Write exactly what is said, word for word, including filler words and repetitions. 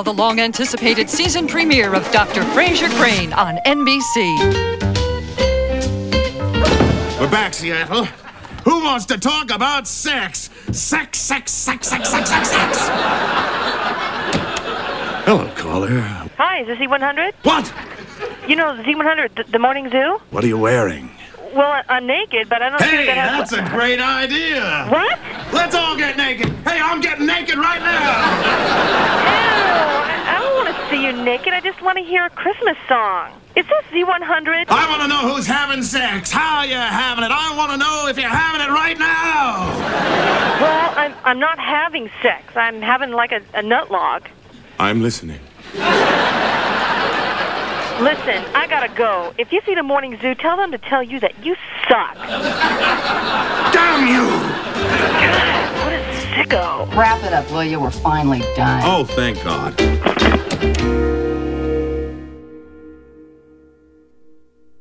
now the long-anticipated season premiere of Doctor Frasier Crane on N B C. We're back, Seattle. Who wants to talk about sex? Sex, sex, sex, sex, sex, sex, sex. Hello, caller. Hi, is this Z one hundred? What? You know Z one hundred, the, the morning zoo? What are you wearing? Well, I, I'm naked, but I don't Hey, think that has... that's a great idea. What? Let's all get naked. Hey, I'm getting naked right now. Ew, I, I don't want to see you naked. I just want to hear a Christmas song. Is this Z one hundred? I want to know who's having sex, how you having it. I want to know if you're having it right now. Well, I'm, I'm not having sex. I'm having like a, a nut log. I'm listening. Listen, I gotta go. If you see the morning zoo, tell them to tell you that you suck. Damn you! God, what a sicko. Wrap it up, will you? We're finally done. Oh, thank God.